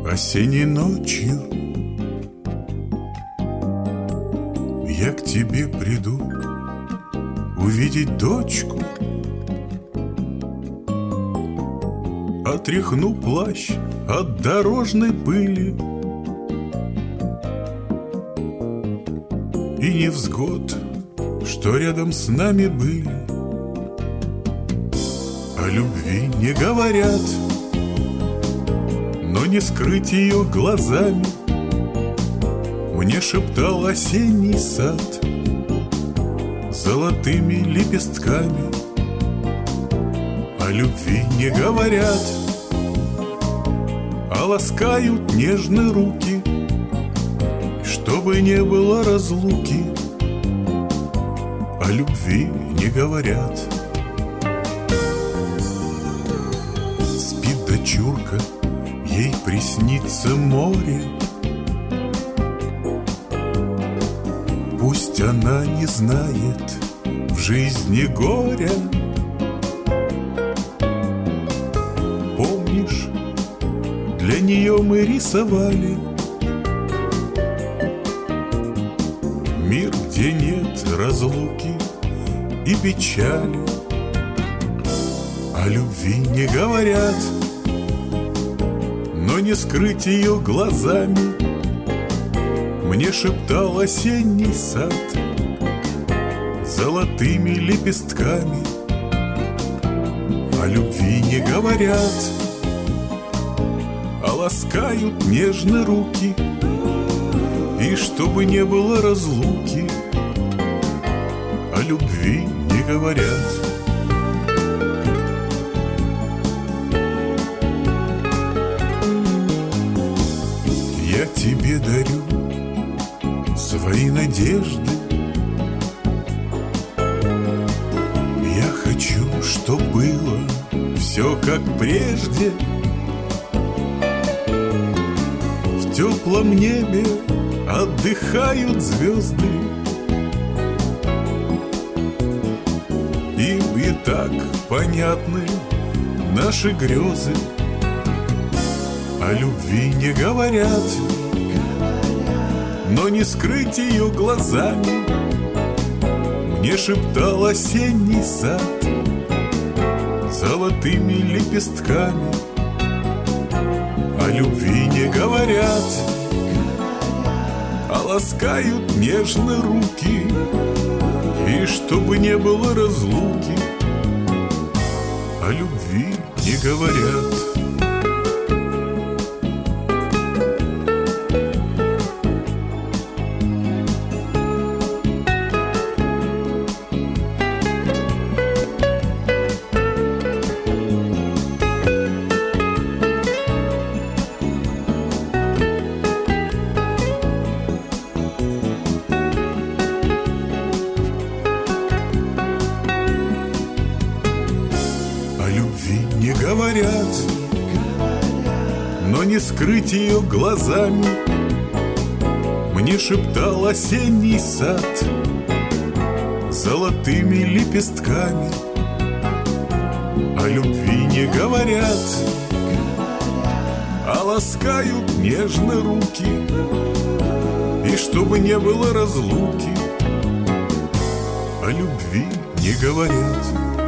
Осенней ночью я к тебе приду увидеть дочку. Отряхну плащ от дорожной пыли, и невзгод, что рядом с нами были. О любви не говорят, но не скрыть ее глазами. Мне шептал осенний сад золотыми лепестками. О любви не говорят, а ласкают нежные руки. И чтобы не было разлуки, о любви не говорят. Спит дочурка, ей приснится море. Пусть она не знает в жизни горя. Помнишь, для нее мы рисовали мир, где нет разлуки и печали. О любви не говорят, но не скрыть ее глазами. Мне шептал осенний сад золотыми лепестками. О любви не говорят, а ласкают нежные руки. И чтобы не было разлуки, о любви не говорят. Я тебе дарю свои надежды. Я хочу, чтоб было все как прежде. В теплом небе отдыхают звезды. Им и так понятны наши грезы. О любви не говорят, но не скрыть ее глазами. Мне шептал осенний сад золотыми лепестками. О любви не говорят, а ласкают нежные руки. И чтобы не было разлуки, о любви не говорят. О любви не говорят, но не скрыть ее глазами. Мне шептал осенний сад золотыми лепестками. О любви не говорят, а ласкают нежные руки. И чтобы не было разлуки, о любви не говорят.